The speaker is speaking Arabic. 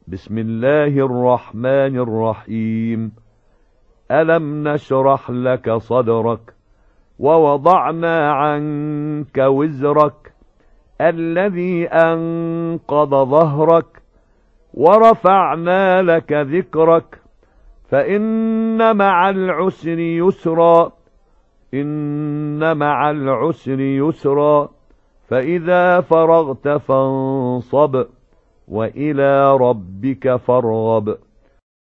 بسم الله الرحمن الرحيم. ألم نشرح لك صدرك ووضعنا عنك وزرك الذي أنقض ظهرك ورفعنا لك ذكرك فإن مع العسر يسرا إن مع العسر يسرا فإذا فرغت فانصب وإلى ربك فارغب.